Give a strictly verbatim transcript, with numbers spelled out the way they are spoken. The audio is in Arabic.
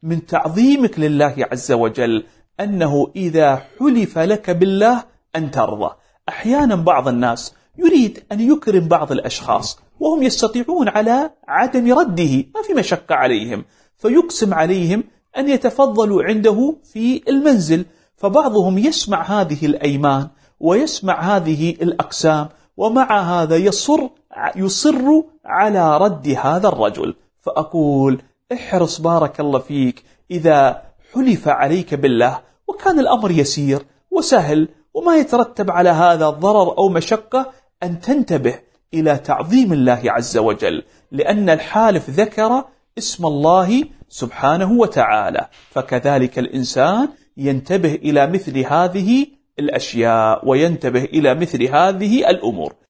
من تعظيمك لله عز وجل أنه إذا حلف لك بالله أن ترضى. أحيانا بعض الناس يريد أن يكرم بعض الأشخاص وهم يستطيعون على عدم رده، ما في مشقة عليهم، فيقسم عليهم أن يتفضلوا عنده في المنزل، فبعضهم يسمع هذه الأيمان ويسمع هذه الأقسام، ومع هذا يصر يصر على رد هذا الرجل. فأقول احرص بارك الله فيك إذا حلف عليك بالله وكان الأمر يسير وسهل وما يترتب على هذا ضرر أو مشقة، أن تنتبه إلى تعظيم الله عز وجل، لأن الحالف ذكر اسم الله سبحانه وتعالى، فكذلك الإنسان ينتبه إلى مثل هذه الأشياء وينتبه إلى مثل هذه الأمور.